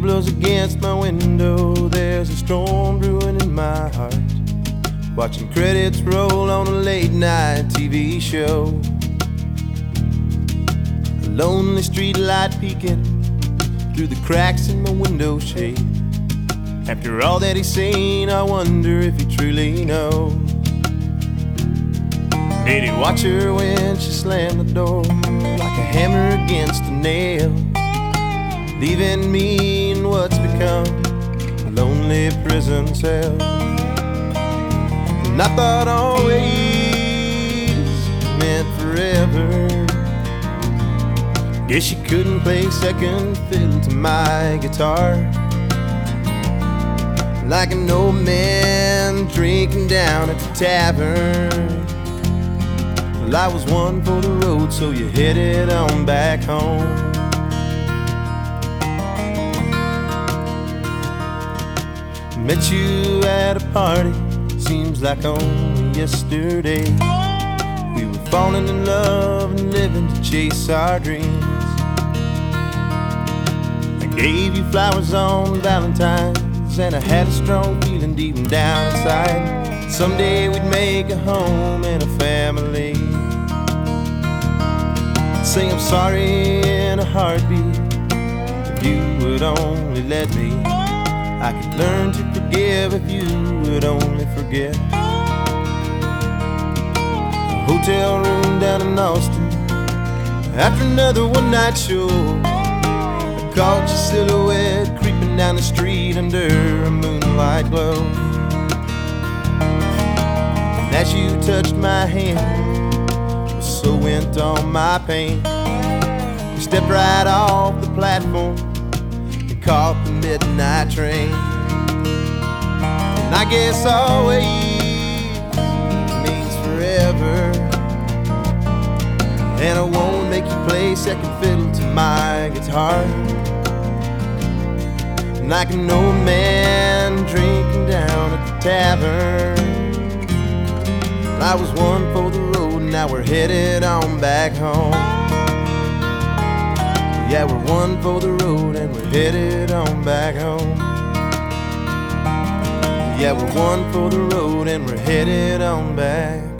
blows against my window, there's a storm brewing in my heart. Watching credits roll on a late night TV show. A lonely street light peeking through the cracks in my window shade. After all that he's seen, I wonder if he truly knows. Did he watch her when she slammed the door like a hammer against a nail, leaving me in what's become a lonely prison cell? And I thought always meant forever. Guess she couldn't play second fiddle to my guitar, like an old man drinking down at the tavern. Well, I was one for the road, so you headed on back home. Met you at a party, seems like only yesterday. We were falling in love and living to chase our dreams. I gave you flowers on Valentine's, and I had a strong feeling deep down inside someday we'd make a home and a family. I'd say I'm sorry in a heartbeat if you would only let me. I could learn to forgive if you would only forget. A hotel room down in Austin, after another one-night show, I caught your silhouette creeping down the street under a moonlight glow. And as you touched my hand, so went on my pain. You stepped right off the platform and caught the midnight train. And I guess always means forever, and I won't make you play second fiddle to my guitar, like an old man drinking down at the tavern. I was one for the road, now we're headed on back home. Yeah, we're one for the road and we're headed on back home. Yeah, we're one for the road and we're headed on back